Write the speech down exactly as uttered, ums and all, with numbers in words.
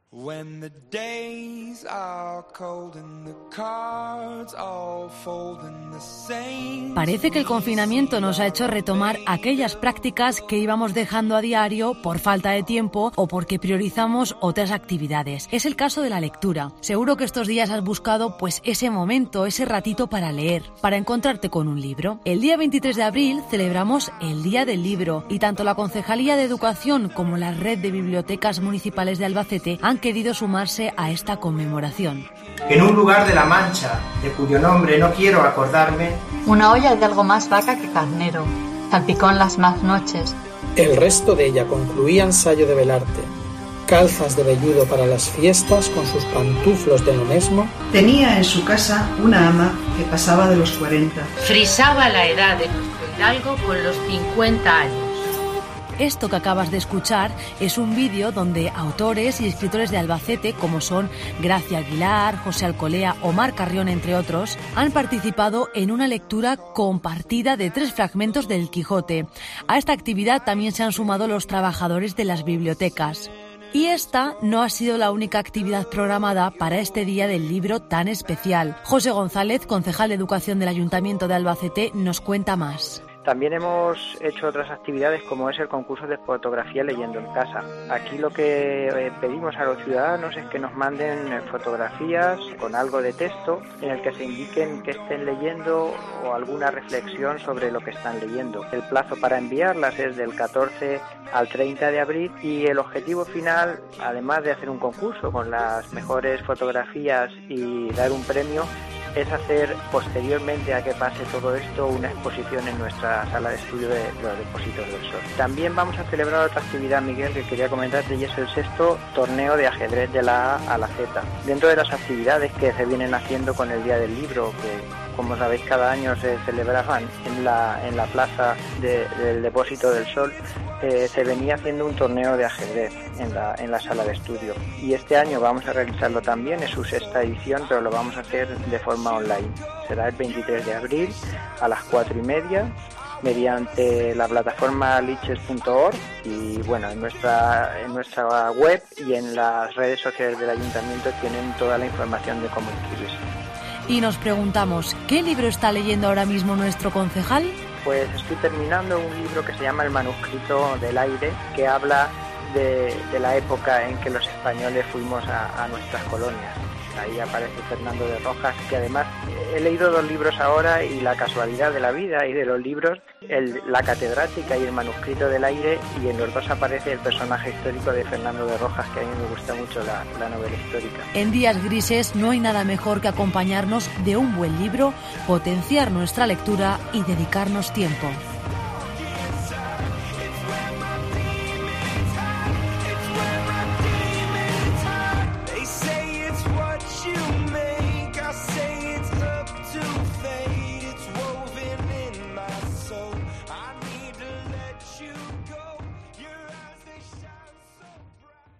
When the days are cold and the cards all fold in the same. Parece que el confinamiento nos ha hecho retomar aquellas prácticas que íbamos dejando a diario por falta de tiempo o porque priorizamos otras actividades. Es el caso de la lectura. Seguro que estos días has buscado pues ese momento, ese ratito para leer, para encontrarte con un libro. El día veintitrés de abril celebramos el Día del Libro y tanto la Concejalía de Educación como la Red de Bibliotecas Municipales de Albacete han querido sumarse a esta conmemoración. En un lugar de la Mancha, de cuyo nombre no quiero acordarme, una olla de algo más vaca que carnero, salpicó en las más noches. El resto de ella concluía ensayo de velarte, calzas de velludo para las fiestas con sus pantuflos de lo mismo. Tenía en su casa una ama que pasaba de los cuarenta. Frisaba la edad de nuestro hidalgo con los cincuenta años. Esto que acabas de escuchar es un vídeo donde autores y escritores de Albacete, como son Gracia Aguilar, José Alcolea o Mar Carrión, entre otros, han participado en una lectura compartida de tres fragmentos del Quijote. A esta actividad también se han sumado los trabajadores de las bibliotecas. Y esta no ha sido la única actividad programada para este Día del Libro tan especial. José González, concejal de Educación del Ayuntamiento de Albacete, nos cuenta más. También hemos hecho otras actividades como es el concurso de fotografía leyendo en casa. Aquí lo que pedimos a los ciudadanos es que nos manden fotografías con algo de texto en el que se indiquen que estén leyendo o alguna reflexión sobre lo que están leyendo. El plazo para enviarlas es del catorce al treinta de abril y el objetivo final, además de hacer un concurso con las mejores fotografías y dar un premio, es hacer posteriormente a que pase todo esto una exposición en nuestra sala de estudio de los depósitos del sol. También vamos a celebrar otra actividad, Miguel, que quería comentarte, y es el sexto torneo de ajedrez de la A a la Z. Dentro de las actividades que se vienen haciendo con el Día del Libro, que como sabéis cada año se celebraban en la, en la plaza de, del depósito del sol, eh, se venía haciendo un torneo de ajedrez en la, en la sala de estudio. Y este año vamos a realizarlo también, es su sexta edición, pero lo vamos a hacer de forma online. Será el veintitrés de abril a las cuatro y media mediante la plataforma liches punto org y bueno, en nuestra, en nuestra web y en las redes sociales del ayuntamiento tienen toda la información de cómo inscribirse. Y nos preguntamos, ¿qué libro está leyendo ahora mismo nuestro concejal? Pues estoy terminando un libro que se llama El manuscrito del aire, que habla de, de la época en que los españoles fuimos a, a nuestras colonias. Ahí aparece Fernando de Rojas, que además he leído dos libros ahora y la casualidad de la vida y de los libros, el, la catedrática y el manuscrito del aire, y en los dos aparece el personaje histórico de Fernando de Rojas, que a mí me gusta mucho la, la novela histórica. En días grises no hay nada mejor que acompañarnos de un buen libro, potenciar nuestra lectura y dedicarnos tiempo.